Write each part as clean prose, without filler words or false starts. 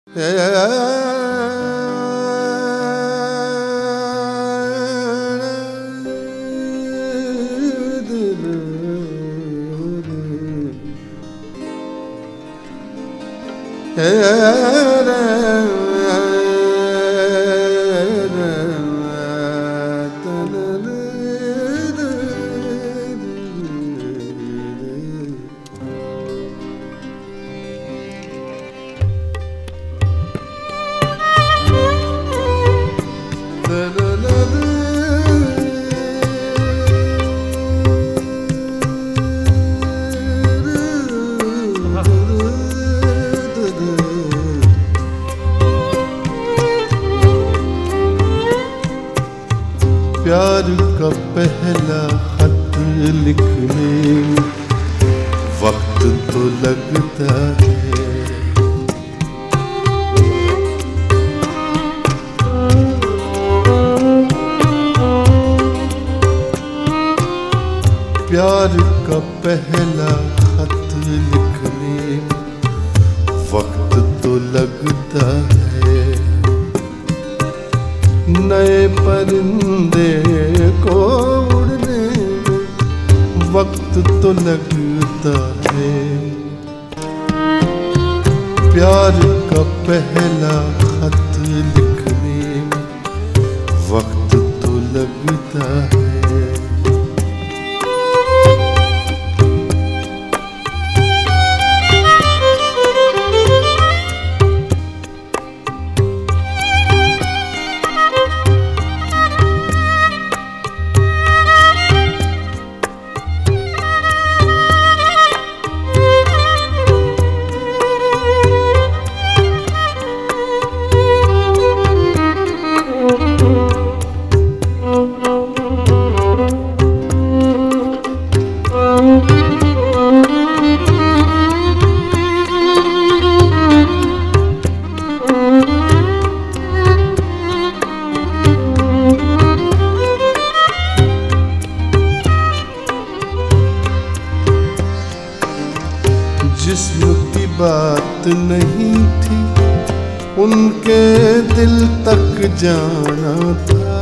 प्यार का पहला खत लिखने वक्त तो लगता है, प्यार का पहला खत लिखने वक्त तो लगता है। नए परिंदे को उड़ने वक्त तो लगता है। प्यार का पहला खत लिखने वक्त तो लगता है। जिस्म की बात नहीं थी, उनके दिल तक जाना था।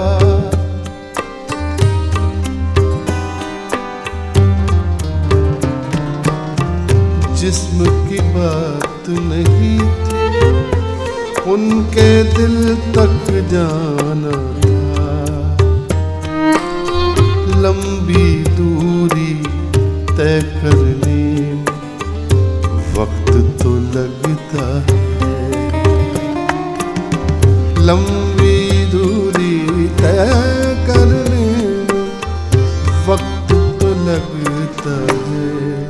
जिस्म की बात नहीं थी, उनके दिल तक जाना था। लंबी दूरी तय करने वक्त तो लगता है। लंबी दूरी तय करने वक्त तो लगता है।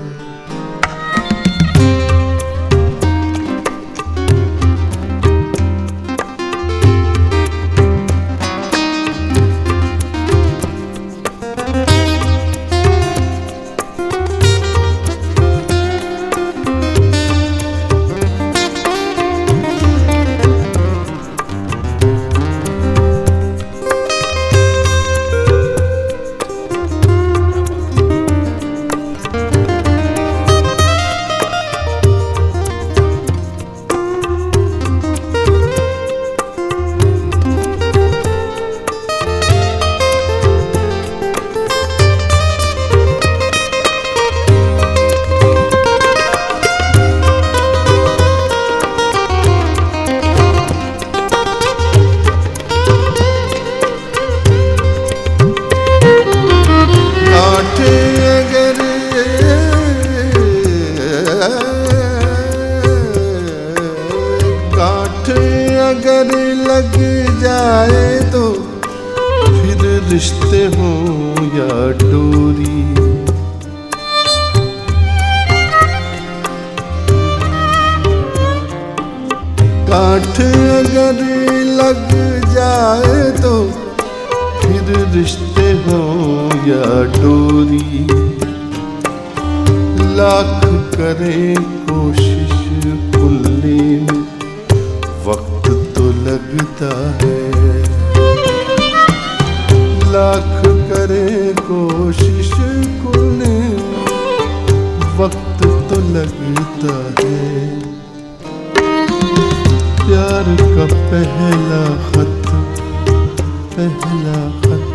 अगर लग जाए तो फिर रिश्ते हों या डोरी। कांठ अगर लग जाए तो फिर रिश्ते हों या डोरी। लाख करें कोशिश खुलने में वक्त तो लगता है। लाख करें कोशिश खुलने वक्त तो लगता है। प्यार का पहला खत, पहला खत।